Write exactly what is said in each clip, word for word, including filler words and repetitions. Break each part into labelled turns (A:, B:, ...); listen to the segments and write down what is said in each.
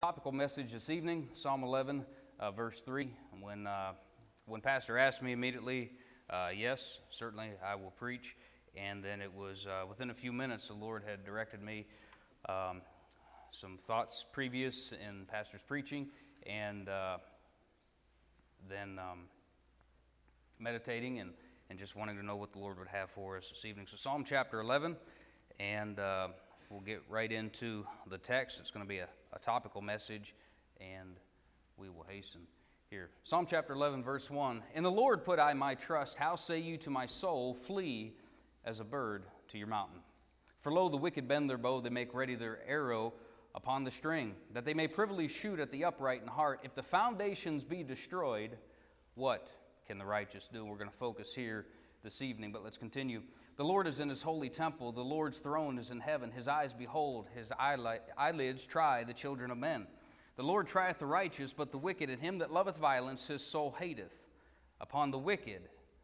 A: topical message this evening, Psalm eleven, uh, verse three. When uh, when Pastor asked me immediately, uh, yes, certainly I will preach. And then it was uh, within a few minutes, the Lord had directed me um, some thoughts previous in Pastor's preaching, and uh, then um, meditating and, and just wanting to know what the Lord would have for us this evening. So Psalm chapter eleven, and uh, we'll get right into the text. It's going to be a, a topical message, and we will hasten here. Psalm chapter eleven, verse one. In the Lord put I my trust. How say you to my soul, flee as a bird to your mountain? For lo, the wicked bend their bow, they make ready their arrow upon the string, that they may privily shoot at the upright in heart. If the foundations be destroyed, what can the righteous do? We're going to focus here this evening, but let's continue. The Lord is in his holy temple. The Lord's throne is in heaven. His eyes behold, his eyelids try the children of men. The Lord trieth the righteous, but the wicked, and him that loveth violence, his soul hateth. Upon the wicked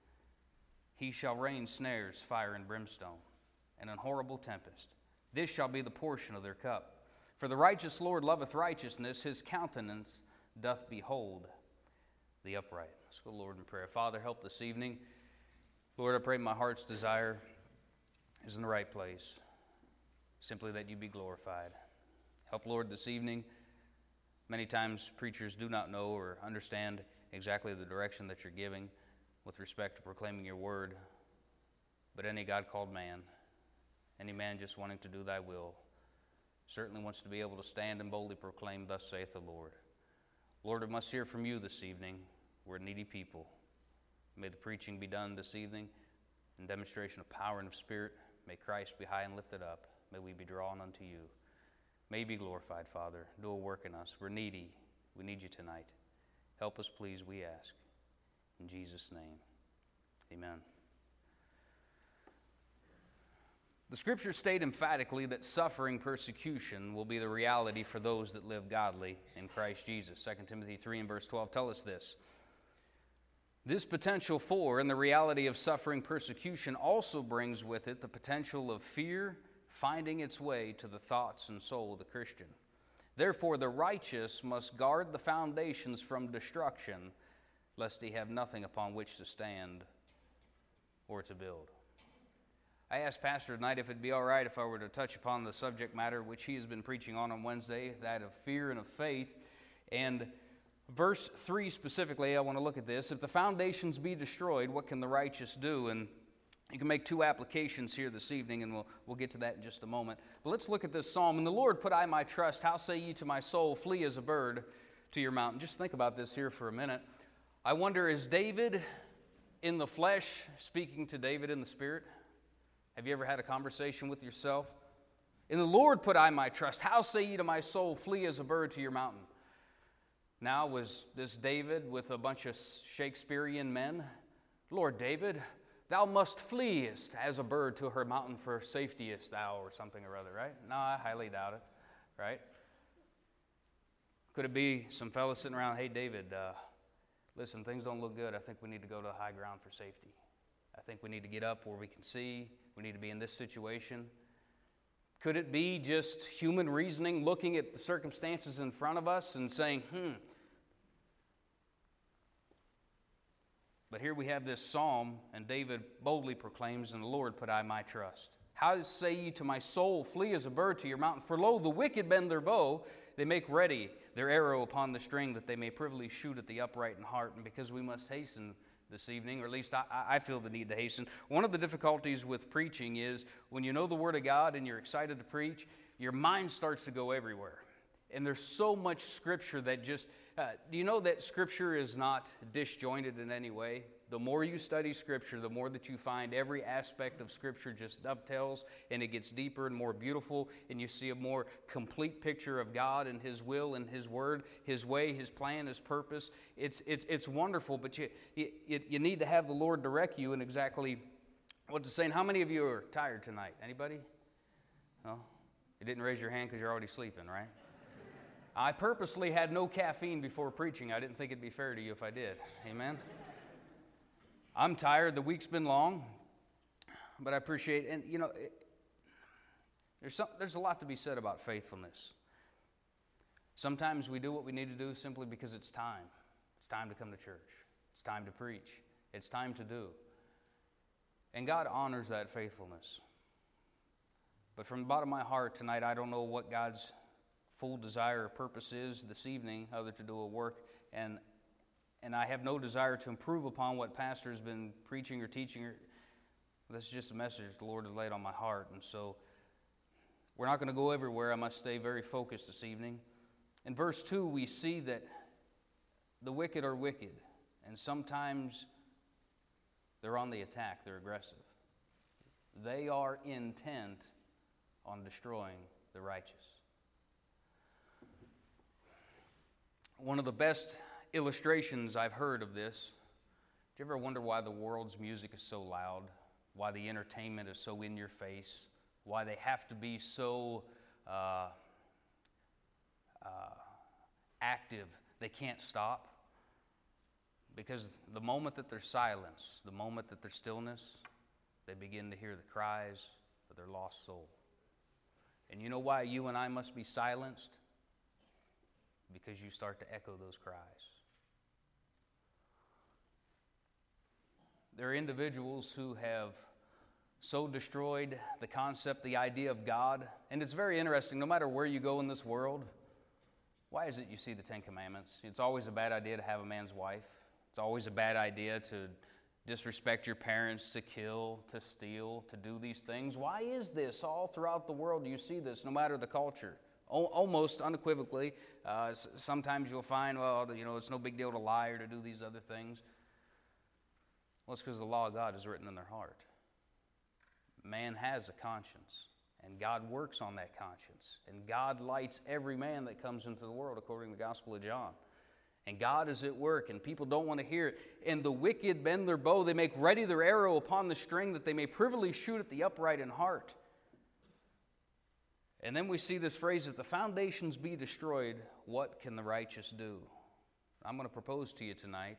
A: he shall rain snares, fire, and brimstone, and an horrible tempest. This shall be the portion of their cup. For the righteous Lord loveth righteousness, his countenance doth behold the upright. Let's go, Lord, in prayer. Father, help this evening. Lord, I pray my heart's desire is in the right place, simply that you be glorified. Help, Lord, this evening. Many times preachers do not know or understand exactly the direction that you're giving with respect to proclaiming your word. But any God-called man, any man just wanting to do thy will, certainly wants to be able to stand and boldly proclaim, thus saith the Lord. Lord, we must hear from you this evening. We're a needy people. May the preaching be done this evening in demonstration of power and of spirit. May Christ be high and lifted up. May we be drawn unto you. May you be glorified, Father. Do a work in us. We're needy. We need you tonight. Help us, please, we ask. In Jesus' name, amen. The Scriptures state emphatically that suffering persecution will be the reality for those that live godly in Christ Jesus. Second Timothy three and verse twelve tell us this. This potential for and the reality of suffering persecution also brings with it the potential of fear finding its way to the thoughts and soul of the Christian. Therefore, the righteous must guard the foundations from destruction, lest he have nothing upon which to stand or to build. I asked Pastor tonight if it'd be all right if I were to touch upon the subject matter which he has been preaching on on Wednesday, that of fear and of faith. And verse three specifically, I want to look at this. If the foundations be destroyed, what can the righteous do? And you can make two applications here this evening, and we'll, we'll get to that in just a moment. But let's look at this psalm. In the Lord put I my trust. How say ye to my soul, flee as a bird to your mountain? Just think about this here for a minute. I wonder, is David in the flesh speaking to David in the spirit? Have you ever had a conversation with yourself? In the Lord put I my trust. How say ye to my soul, flee as a bird to your mountain? Now, was this David with a bunch of Shakespearean men? Lord David, thou must fleest as a bird to her mountain, for safetyest thou, or something or other, right? No, I highly doubt it, right? Could it be some fellas sitting around, hey, David, uh, listen, things don't look good. I think we need to go to high ground for safety. I think we need to get up where we can see. We need to be in this situation. Could it be just human reasoning, looking at the circumstances in front of us and saying, hmm. But here we have this psalm, and David boldly proclaims, in the Lord put I my trust. How say ye to my soul, flee as a bird to your mountain? For lo, the wicked bend their bow, they make ready their arrow upon the string, that they may privily shoot at the upright in heart. And because we must hasten this evening, or at least I, I feel the need to hasten. One of the difficulties with preaching is when you know the Word of God and you're excited to preach, your mind starts to go everywhere. And there's so much Scripture that just, uh, do you know that Scripture is not disjointed in any way? The more you study Scripture, the more that you find every aspect of Scripture just dovetails, and it gets deeper and more beautiful, and you see a more complete picture of God and His will and His Word, His way, His plan, His purpose. It's it's it's wonderful, but you you, you need to have the Lord direct you in exactly what to say. And how many of you are tired tonight? Anybody? No? You didn't raise your hand because you're already sleeping, right? I purposely had no caffeine before preaching. I didn't think it'd be fair to you if I did. Amen? I'm tired. The week's been long, but I appreciate it. And, you know, it, there's, some, there's a lot to be said about faithfulness. Sometimes we do what we need to do simply because it's time. It's time to come to church. It's time to preach. It's time to do. And God honors that faithfulness. But from the bottom of my heart tonight, I don't know what God's full desire or purpose is this evening other to do a work. And, and I have no desire to improve upon what Pastor has been preaching or teaching. This is just a message the Lord has laid on my heart. And so we're not going to go everywhere. I must stay very focused this evening. In verse two, we see that the wicked are wicked, and sometimes they're on the attack, they're aggressive. They are intent on destroying the righteous. One of the best illustrations I've heard of this, do you ever wonder why the world's music is so loud? Why the entertainment is so in your face? Why they have to be so uh, Uh, active, they can't stop? Because the moment that there's silence, the moment that there's stillness, they begin to hear the cries of their lost soul. And you know why you and I must be silenced? Because you start to echo those cries. There are individuals who have so destroyed the concept, the idea of God. And it's very interesting, no matter where you go in this world, why is it you see the Ten Commandments? It's always a bad idea to have a man's wife. It's always a bad idea to disrespect your parents, to kill, to steal, to do these things. Why is this? All throughout the world you see this, no matter the culture. O- almost unequivocally. Uh, s- sometimes you'll find, well, you know, it's no big deal to lie or to do these other things. Well, it's because the law of God is written in their heart. Man has a conscience. And God works on that conscience. And God lights every man that comes into the world, according to the Gospel of John. And God is at work, and people don't want to hear it. And the wicked bend their bow. They make ready their arrow upon the string, that they may privily shoot at the upright in heart. And then we see this phrase, if the foundations be destroyed, what can the righteous do? I'm going to propose to you tonight.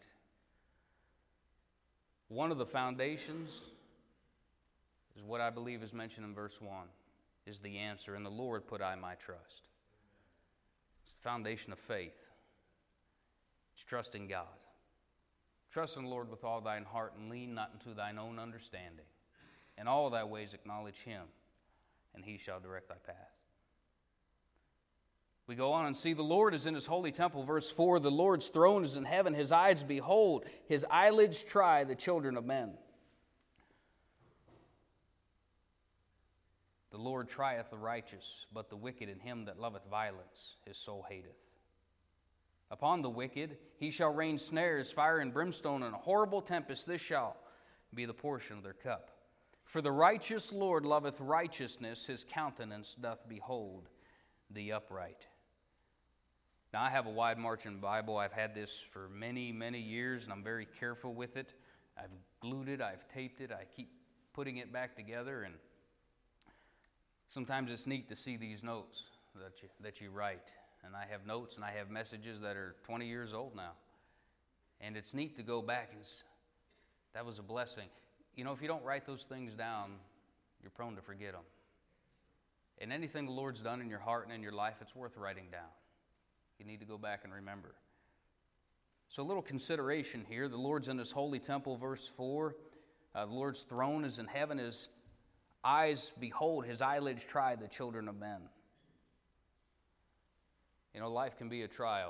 A: One of the foundations is what I believe is mentioned in verse one. Is the answer. In the Lord put I my trust. It's the foundation of faith. It's trusting God. Trust in the Lord with all thine heart, and lean not into thine own understanding. In all thy ways acknowledge him, and he shall direct thy path. We go on and see the Lord is in his holy temple. Verse four, the Lord's throne is in heaven. His eyes behold, his eyelids try the children of men. The Lord trieth the righteous, but the wicked and him that loveth violence his soul hateth. Upon the wicked he shall rain snares, fire and brimstone, and a horrible tempest. This shall be the portion of their cup. For the righteous Lord loveth righteousness, his countenance doth behold the upright. Now, I have a wide margin Bible. I've had this for many, many years, and I'm very careful with it. I've glued it, I've taped it, I keep putting it back together, and sometimes it's neat to see these notes that you, that you write. And I have notes and I have messages that are twenty years old now. And it's neat to go back and s- that was a blessing. You know, if you don't write those things down, you're prone to forget them. And anything the Lord's done in your heart and in your life, it's worth writing down. You need to go back and remember. So a little consideration here. The Lord's in his holy temple, verse four. Uh, the Lord's throne is in heaven. His eyes behold, his eyelids try the children of men. You know, life can be a trial.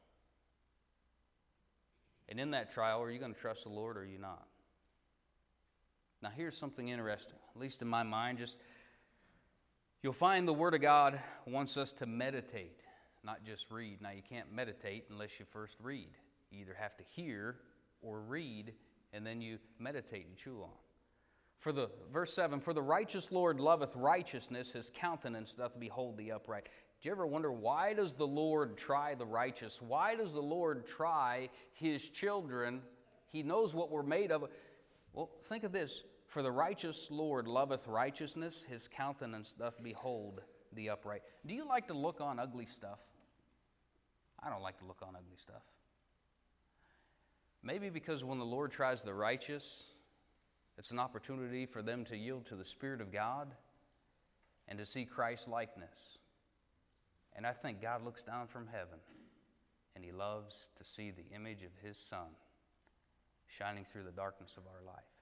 A: And in that trial, are you going to trust the Lord or are you not? Now, here's something interesting, at least in my mind. Just you'll find the Word of God wants us to meditate, not just read. Now, you can't meditate unless you first read. You either have to hear or read, and then you meditate and chew on. For the verse seven, for the righteous Lord loveth righteousness, his countenance doth behold the upright. Do you ever wonder, why does the Lord try the righteous? Why does the Lord try his children? He knows what we're made of. Well, think of this. For the righteous Lord loveth righteousness, his countenance doth behold the upright. Do you like to look on ugly stuff? I don't like to look on ugly stuff. Maybe because when the Lord tries the righteous, it's an opportunity for them to yield to the Spirit of God and to see Christ's likeness. And I think God looks down from heaven, and He loves to see the image of His Son shining through the darkness of our life.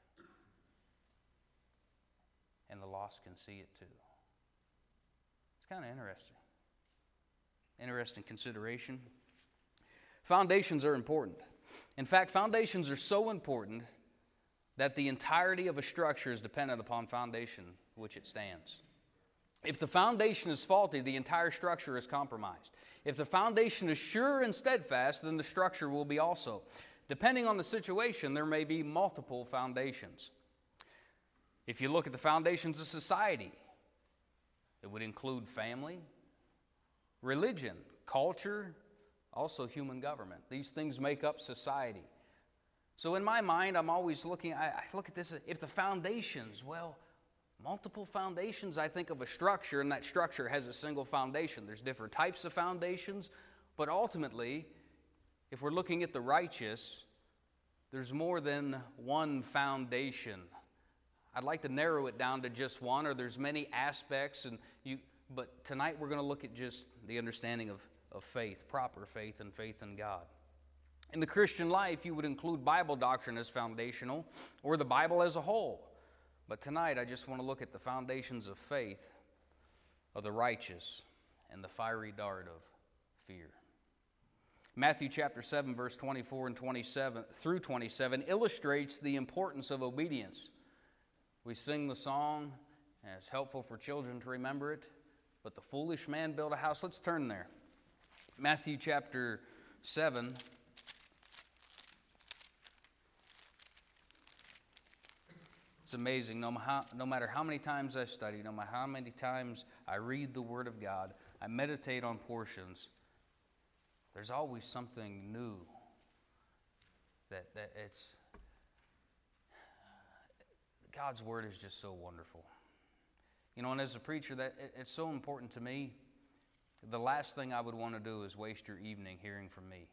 A: And the lost can see it too. It's kind of interesting. Interesting consideration. Foundations are important. In fact, foundations are so important that the entirety of a structure is dependent upon foundation which it stands. If the foundation is faulty, the entire structure is compromised. If the foundation is sure and steadfast, then the structure will be also. Depending on the situation, there may be multiple foundations. If you look at the foundations of society, it would include family, religion, culture, also human government. These things make up society. So in my mind, I'm always looking, I, I look at this, if the foundations, well, multiple foundations, I think of a structure, and that structure has a single foundation. There's different types of foundations, but ultimately, if we're looking at the righteous, there's more than one foundation. I'd like to narrow it down to just one, or there's many aspects, and you. But tonight we're going to look at just the understanding of, of faith, proper faith, and faith in God. In the Christian life, you would include Bible doctrine as foundational, or the Bible as a whole. But tonight, I just want to look at the foundations of faith of the righteous and the fiery dart of fear. Matthew chapter seven, verse twenty-four and twenty-seven through twenty-seven illustrates the importance of obedience. We sing the song, and it's helpful for children to remember it. But the foolish man built a house. Let's turn there. Matthew chapter seven. It's amazing. No, no matter how many times I study, no matter how many times I read the Word of God, I meditate on portions, there's always something new that, that it's... God's Word is just so wonderful. You know, and as a preacher, that it, it's so important to me. The last thing I would want to do is waste your evening hearing from me.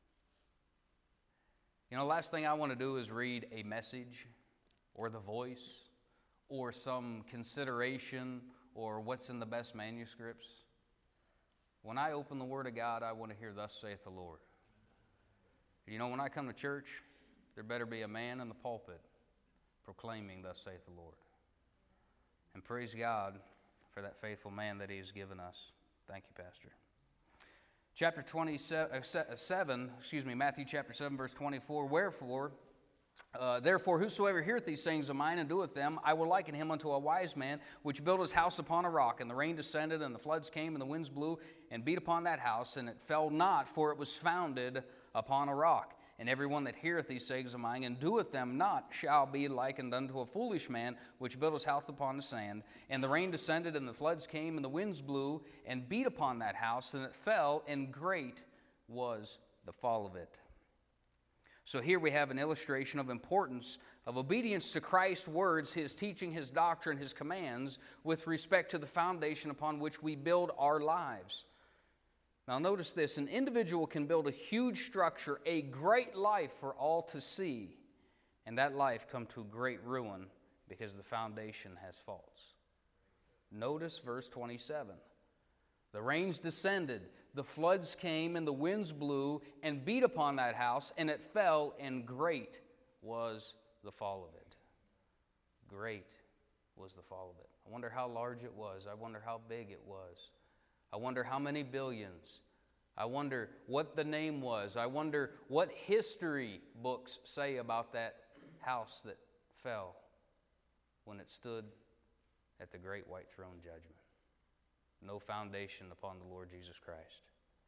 A: You know, the last thing I want to do is read a message or the voice or some consideration or what's in the best manuscripts. When I open the Word of God, I want to hear, "Thus saith the Lord." You know, when I come to church, there better be a man in the pulpit proclaiming, "Thus saith the Lord." And praise God for that faithful man that He has given us. Thank you, Pastor. Chapter twenty-seven, excuse me, Matthew chapter seven, verse twenty-four. Wherefore, uh, therefore, whosoever heareth these sayings of mine and doeth them, I will liken him unto a wise man, which built his house upon a rock. And the rain descended, and the floods came, and the winds blew, and beat upon that house, and it fell not, for it was founded upon a rock. And everyone that heareth these sayings of mine and doeth them not shall be likened unto a foolish man, which built his house upon the sand. And the rain descended, and the floods came, and the winds blew, and beat upon that house, and it fell, and great was the fall of it. So here we have an illustration of importance of obedience to Christ's words, His teaching, His doctrine, His commands, with respect to the foundation upon which we build our lives. Now notice this, an individual can build a huge structure, a great life for all to see, and that life come to great ruin because the foundation has faults. Notice verse twenty-seven. The rains descended, the floods came, and the winds blew and beat upon that house, and it fell, and great was the fall of it. Great was the fall of it. I wonder how large it was. I wonder how big it was. I wonder how many billions. I wonder what the name was. I wonder what history books say about that house that fell when it stood at the great white throne judgment. No foundation upon the Lord Jesus Christ.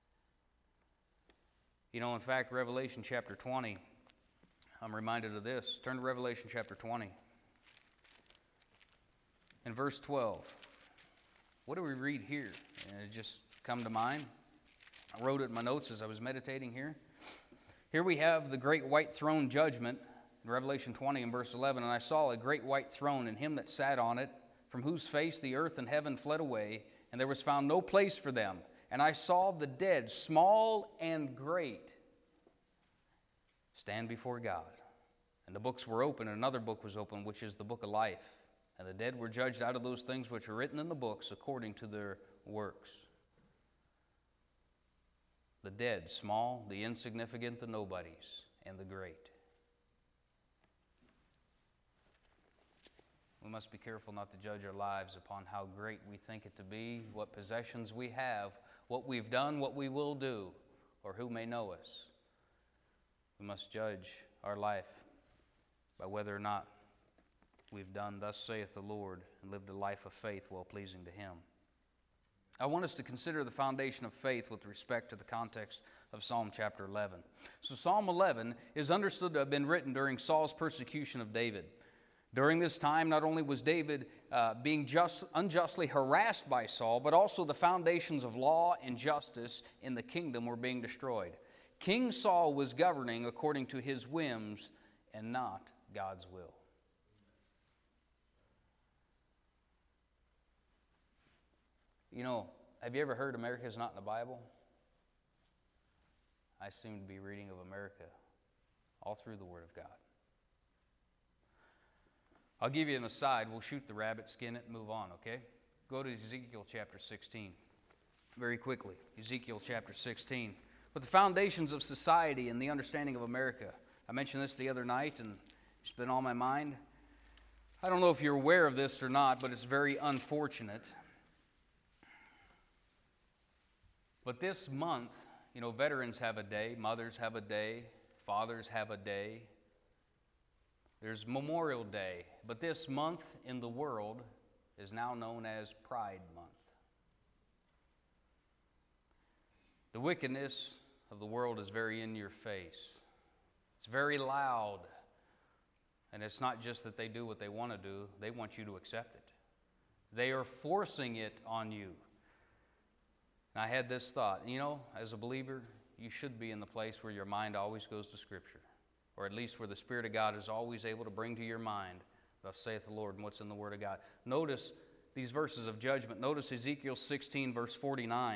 A: You know, in fact, Revelation chapter twenty, I'm reminded of this. Turn to Revelation chapter twenty. In verse twelve. What do we read here? And it just come to mind. I wrote it in my notes as I was meditating here. Here we have the great white throne judgment, in Revelation twenty and verse eleven. And I saw a great white throne, and him that sat on it, from whose face the earth and heaven fled away, and there was found no place for them. And I saw the dead, small and great, stand before God. And the books were open, and another book was opened, which is the book of life. And the dead were judged out of those things which are written in the books according to their works. the dead, small, the insignificant, the nobodies, and the great. We must be careful not to judge our lives upon how great we think it to be, what possessions we have, what we've done, what we will do, or who may know us. We must judge our life by whether or not we've done, thus saith the Lord, and lived a life of faith well pleasing to Him. I want us to consider the foundation of faith with respect to the context of Psalm chapter eleven. So Psalm eleven is understood to have been written during Saul's persecution of David. During this time, not only was David uh, being just, unjustly harassed by Saul, but also the foundations of law and justice in the kingdom were being destroyed. King Saul was governing according to his whims and not God's will. You know, have you ever heard America's not in the Bible? I seem to be reading of America all through the Word of God. I'll give you an aside. We'll shoot the rabbit, skin it, and move on, okay? Go to Ezekiel chapter sixteen very quickly. Ezekiel chapter sixteen. But the foundations of society and the understanding of America. I mentioned this the other night, and it's been on my mind. I don't know if you're aware of this or not, but it's very unfortunate. But this month, you know, veterans have a day, mothers have a day, fathers have a day. There's Memorial Day, but this month in the world is now known as Pride Month. The wickedness of the world is very in your face. It's very loud. And it's not just that they do what they want to do, they want you to accept it. They are forcing it on you. And I had this thought, you know, as a believer, you should be in the place where your mind always goes to Scripture, or at least where the Spirit of God is always able to bring to your mind, thus saith the Lord, and what's in the Word of God. Notice these verses of judgment. Notice Ezekiel sixteen, verse forty-nine.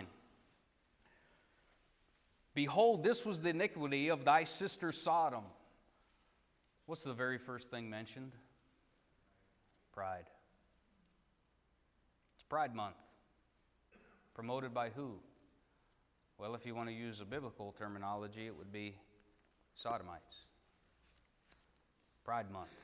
A: Behold, this was the iniquity of thy sister Sodom. What's the very first thing mentioned? Pride. It's Pride Month. Promoted by who? Well, if you want to use a biblical terminology, it would be Sodomites. Pride Month.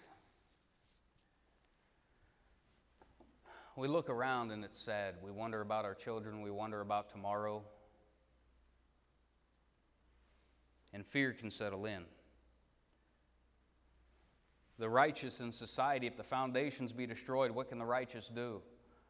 A: We look around and it's sad. We wonder about our children. We wonder about tomorrow. And fear can settle in. The righteous in society, if the foundations be destroyed, what can the righteous do?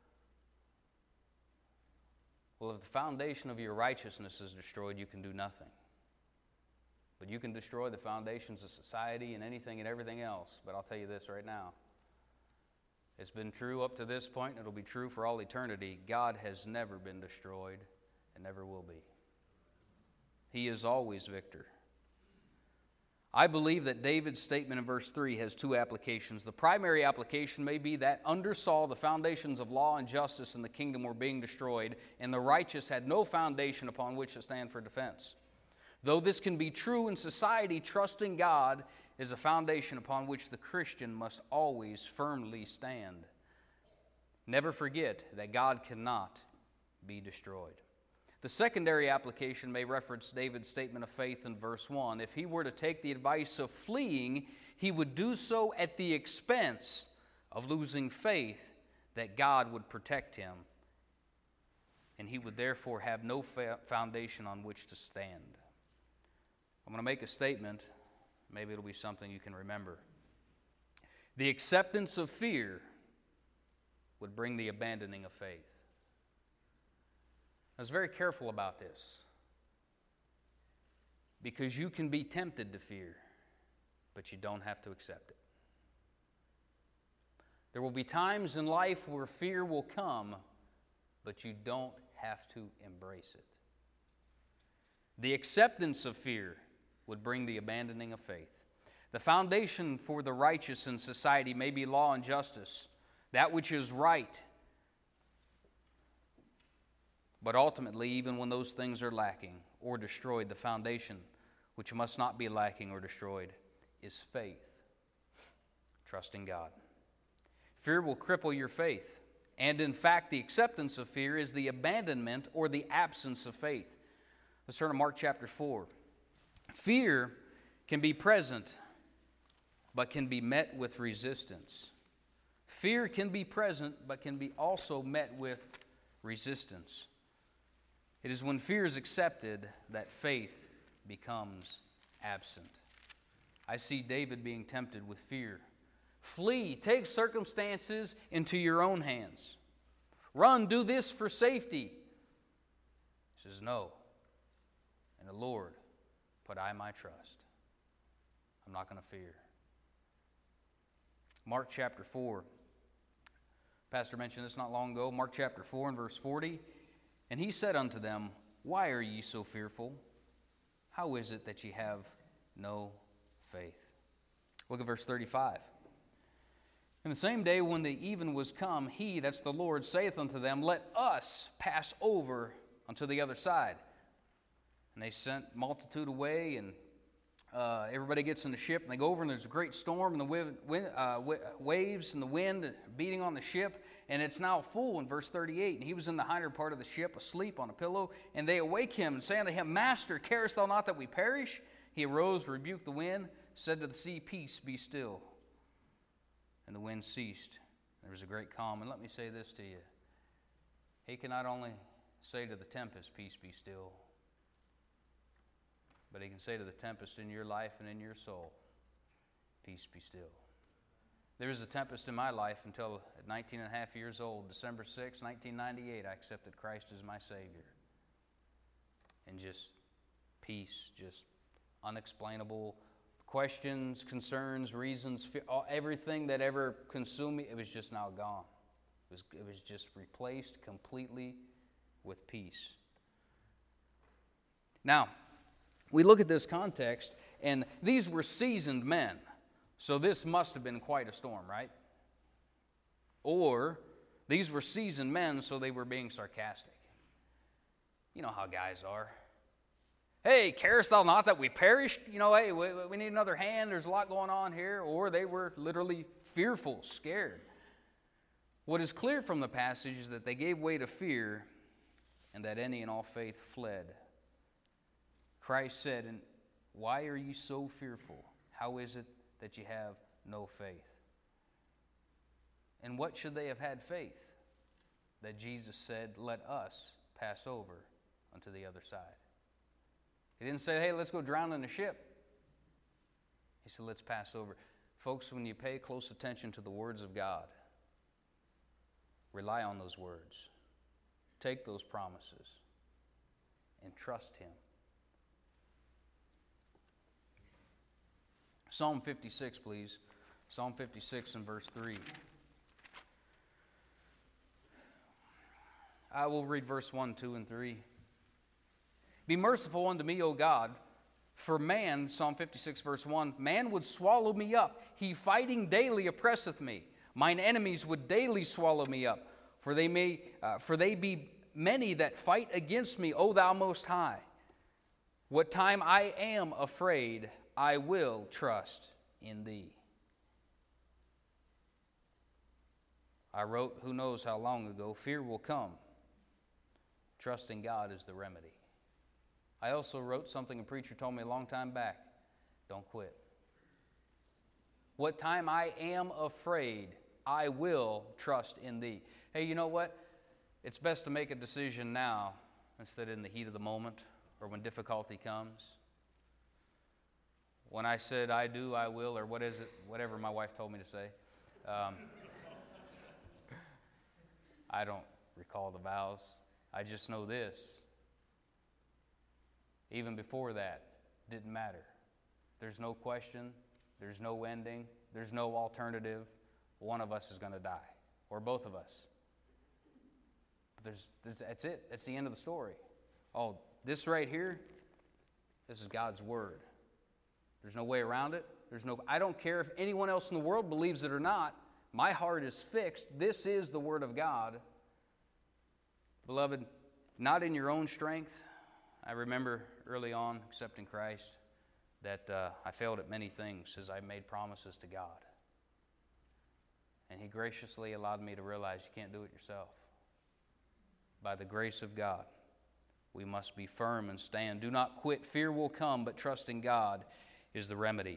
A: Well, if the foundation of your righteousness is destroyed, you can do nothing. But you can destroy the foundations of society and anything and everything else. But I'll tell you this right now. It's been true up to this point, and it'll be true for all eternity. God has never been destroyed and never will be. He is always victor. I believe that David's statement in verse three has two applications. The primary application may be that under Saul, the foundations of law and justice in the kingdom were being destroyed, and the righteous had no foundation upon which to stand for defense. Though this can be true in society, trusting God is a foundation upon which the Christian must always firmly stand. Never forget that God cannot be destroyed. The secondary application may reference David's statement of faith in verse one. If he were to take the advice of fleeing, he would do so at the expense of losing faith that God would protect him, and he would therefore have no fa- foundation on which to stand. I'm going to make a statement. Maybe it'll be something you can remember. The acceptance of fear would bring the abandoning of faith. I was very careful about this, because you can be tempted to fear, but you don't have to accept it. There will be times in life where fear will come, but you don't have to embrace it. The acceptance of fear would bring the abandoning of faith. The foundation for the righteous in society may be law and justice, that which is right. But ultimately, even when those things are lacking or destroyed, the foundation, which must not be lacking or destroyed, is faith. Trusting God. Fear will cripple your faith. And in fact, the acceptance of fear is the abandonment or the absence of faith. Let's turn to Mark chapter four. Fear can be present, but can be met with resistance. Fear can be present, but can be also met with resistance. It is when fear is accepted that faith becomes absent. I see David being tempted with fear. Flee, take circumstances into your own hands. Run, do this for safety. He says, no. In the Lord put I my trust. I'm not going to fear. Mark chapter four. Pastor mentioned this not long ago. Mark chapter four and verse forty. And he said unto them, why are ye so fearful? How is it that ye have no faith? Look at verse thirty-five. In the same day when the even was come, he, that's the Lord, saith unto them, let us pass over unto the other side. And they sent multitude away, and uh, everybody gets in the ship, and they go over, and there's a great storm, and the wind, wind, uh, waves and the wind beating on the ship, and it's now full in verse thirty-eight. And he was in the hinder part of the ship, asleep on a pillow, and they awake him, and say unto him, Master, carest thou not that we perish? He arose, rebuked the wind, said to the sea, Peace, be still. And the wind ceased. There was a great calm. And let me say this to you. He can not only say to the tempest, Peace, be still, but he can say to the tempest in your life and in your soul, Peace, be still. There was a tempest in my life until at nineteen and a half years old, December sixth, nineteen ninety-eight, I accepted Christ as my Savior. And just peace, just unexplainable questions, concerns, reasons, fear, all, everything that ever consumed me, it was just now gone. It was, it was just replaced completely with peace. Now, we look at this context, and these were seasoned men. So this must have been quite a storm, right? Or these were seasoned men, so they were being sarcastic. You know how guys are. Hey, carest thou not that we perished? You know, hey, we, we need another hand. There's a lot going on here. Or they were literally fearful, scared. What is clear from the passage is that they gave way to fear and that any and all faith fled. Christ said, and why are you so fearful? How is it that you have no faith? And what should they have had faith? That Jesus said, let us pass over unto the other side. He didn't say, hey, let's go drown in the ship. He said, let's pass over. Folks, when you pay close attention to the words of God, rely on those words. Take those promises and trust Him. Psalm fifty-six, please. Psalm fifty-six and verse three. I will read verse one, two, and three. Be merciful unto me, O God, for man, Psalm fifty-six, verse one, man would swallow me up. He fighting daily oppresseth me. Mine enemies would daily swallow me up. For they may, uh, for they be many that fight against me, O thou most high. What time I am afraid, I will trust in thee. I wrote, who knows how long ago, fear will come. Trusting God is the remedy. I also wrote something a preacher told me a long time back. Don't quit. What time I am afraid, I will trust in thee. Hey, you know what? It's best to make a decision now instead of in the heat of the moment or when difficulty comes. When I said I do, I will, or what is it, whatever my wife told me to say. Um, I don't recall the vows. I just know this. Even before that, didn't matter. There's no question. There's no ending. There's no alternative. One of us is going to die, or both of us. But there's, there's, that's it. That's the end of the story. Oh, this right here, this is God's Word. There's no way around it. There's no. I don't care if anyone else in the world believes it or not. My heart is fixed. This is the Word of God. Beloved, not in your own strength. I remember early on accepting Christ that uh, I failed at many things as I made promises to God. And He graciously allowed me to realize you can't do it yourself. By the grace of God, we must be firm and stand. Do not quit. Fear will come, but trust in God is the remedy.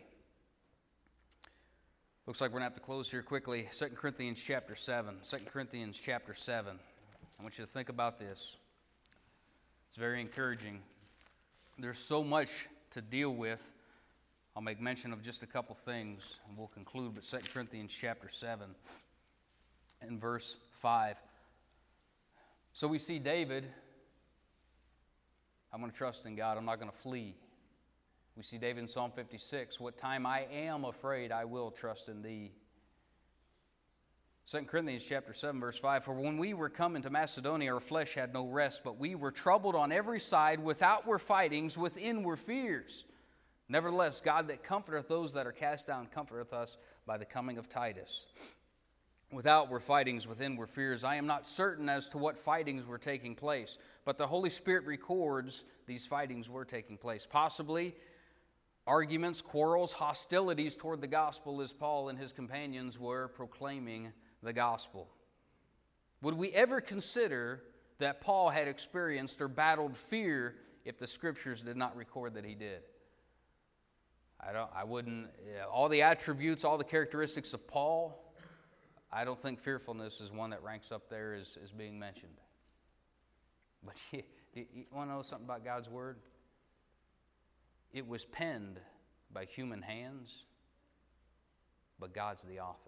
A: Looks like we're going to have to close here quickly. Second Corinthians chapter seven. Second Corinthians chapter seven. I want you to think about this. It's very encouraging. There's so much to deal with. I'll make mention of just a couple things, and we'll conclude. But Second Corinthians chapter seven and verse five. So we see David, I'm going to trust in God. I'm not going to flee. We see David in Psalm fifty-six, what time I am afraid, I will trust in thee. Second Corinthians chapter seven, verse five, for when we were come into Macedonia, our flesh had no rest, but we were troubled on every side. Without were fightings, within were fears. Nevertheless, God that comforteth those that are cast down comforteth us by the coming of Titus. Without were fightings, within were fears. I am not certain as to what fightings were taking place, but the Holy Spirit records these fightings were taking place. Possibly arguments, quarrels, hostilities toward the gospel as Paul and his companions were proclaiming the gospel. Would we ever consider that Paul had experienced or battled fear if the Scriptures did not record that he did? I don't. I wouldn't. Yeah, all the attributes, all the characteristics of Paul, I don't think fearfulness is one that ranks up there as, as being mentioned. But you, you, you want to know something about God's Word? It was penned by human hands, but God's the author.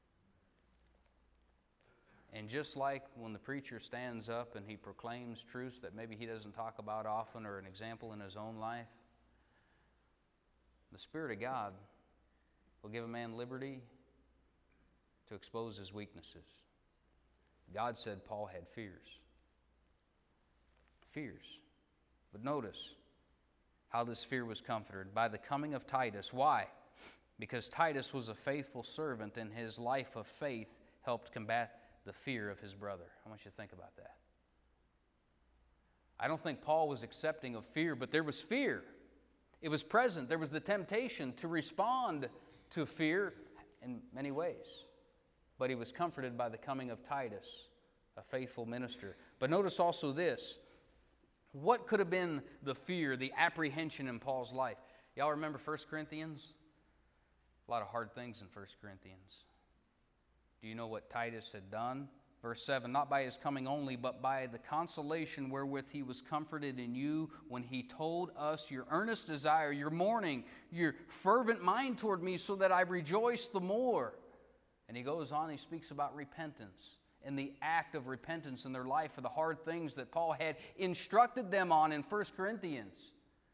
A: And just like when the preacher stands up and he proclaims truths that maybe he doesn't talk about often or an example in his own life, the Spirit of God will give a man liberty to expose his weaknesses. God said Paul had fears. Fears. But notice how this fear was comforted by the coming of Titus. Why? Because Titus was a faithful servant and his life of faith helped combat the fear of his brother. I want you to think about that. I don't think Paul was accepting of fear, but there was fear. It was present. There was the temptation to respond to fear in many ways. But he was comforted by the coming of Titus, a faithful minister. But notice also this. What could have been the fear, the apprehension in Paul's life? Y'all remember First Corinthians? A lot of hard things in First Corinthians. Do you know what Titus had done? Verse seven, not by his coming only, but by the consolation wherewith he was comforted in you when he told us your earnest desire, your mourning, your fervent mind toward me, so that I rejoice the more. And he goes on, he speaks about repentance and the act of repentance in their life for the hard things that Paul had instructed them on in First Corinthians.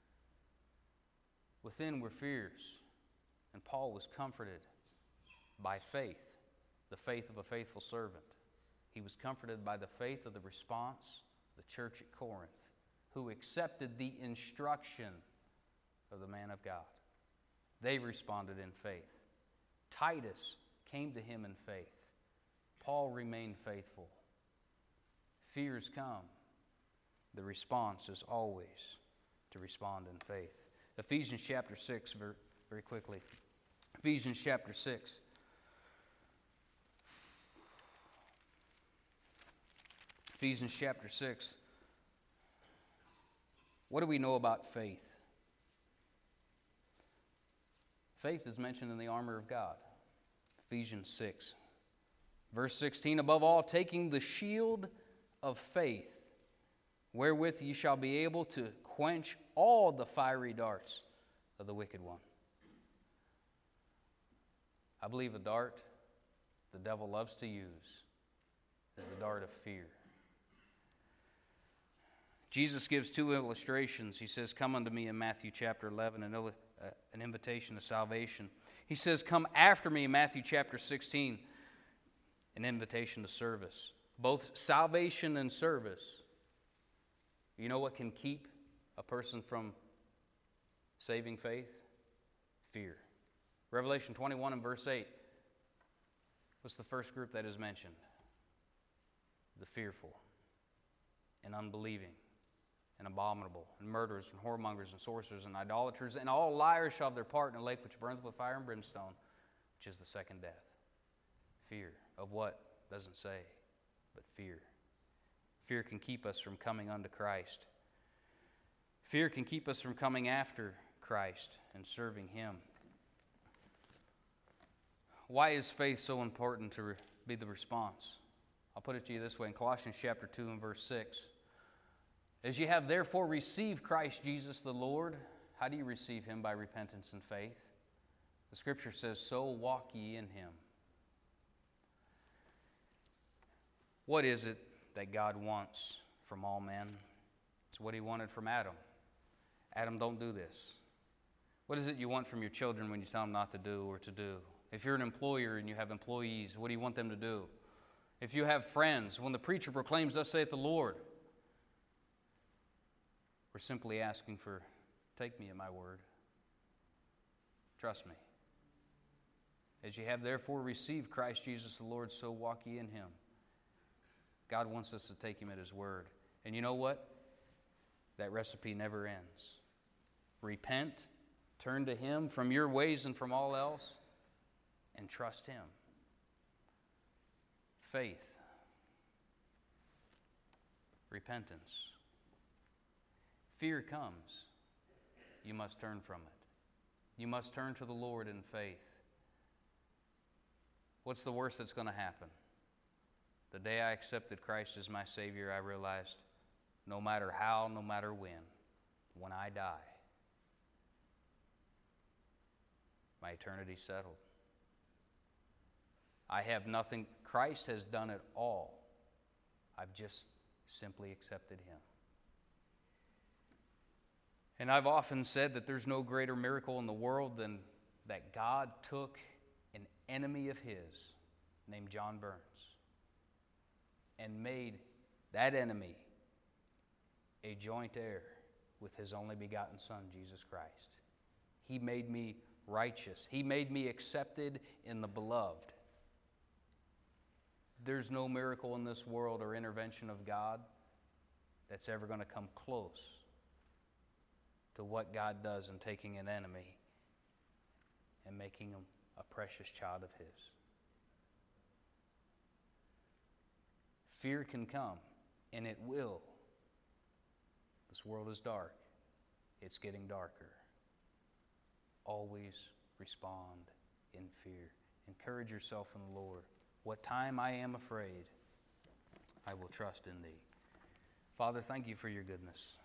A: Within were fears, and Paul was comforted by faith, the faith of a faithful servant. He was comforted by the faith of the response of the church at Corinth, who accepted the instruction of the man of God. They responded in faith. Titus came to him in faith. Paul remained faithful. Fears come. The response is always to respond in faith. Ephesians chapter six, very, very quickly. Ephesians chapter six. Ephesians chapter six. What do we know about faith? Faith is mentioned in the armor of God. Ephesians six. Verse sixteen, above all, taking the shield of faith, wherewith ye shall be able to quench all the fiery darts of the wicked one. I believe a dart the devil loves to use is the dart of fear. Jesus gives two illustrations. He says, come unto me in Matthew chapter eleven, an, uh, an invitation to salvation. He says, come after me in Matthew chapter sixteen, an invitation to service. Both salvation and service. You know what can keep a person from saving faith? Fear. Revelation twenty-one and verse eight. What's the first group that is mentioned? The fearful and unbelieving and abominable and murderers and whoremongers and sorcerers and idolaters and all liars shall have their part in a lake which burns with fire and brimstone, which is the second death. Fear. Of what? Doesn't say, but fear. Fear can keep us from coming unto Christ. Fear can keep us from coming after Christ and serving Him. Why is faith so important to re- be the response? I'll put it to you this way in Colossians chapter two and verse six. As you have therefore received Christ Jesus the Lord, how do you receive Him? By repentance and faith. The Scripture says, so walk ye in Him. What is it that God wants from all men? It's what He wanted from Adam. Adam, don't do this. What is it you want from your children when you tell them not to do or to do? If you're an employer and you have employees, what do you want them to do? If you have friends, when the preacher proclaims, thus saith the Lord, we're simply asking for, take me at my word. Trust me. As you have therefore received Christ Jesus the Lord, so walk ye in Him. God wants us to take Him at His word. And you know what? That recipe never ends. Repent, turn to Him from your ways and from all else, and trust Him. Faith. Repentance. Fear comes. You must turn from it. You must turn to the Lord in faith. What's the worst that's going to happen? The day I accepted Christ as my Savior, I realized no matter how, no matter when, when I die, my eternity's settled. I have nothing. Christ has done it all. I've just simply accepted Him. And I've often said that there's no greater miracle in the world than that God took an enemy of His named John Burns and made that enemy a joint heir with His only begotten Son, Jesus Christ. He made me righteous. He made me accepted in the beloved. There's no miracle in this world or intervention of God that's ever going to come close to what God does in taking an enemy and making him a precious child of His. Fear can come, and it will. This world is dark. It's getting darker. Always respond in fear. Encourage yourself in the Lord. What time I am afraid, I will trust in Thee. Father, thank You for Your goodness.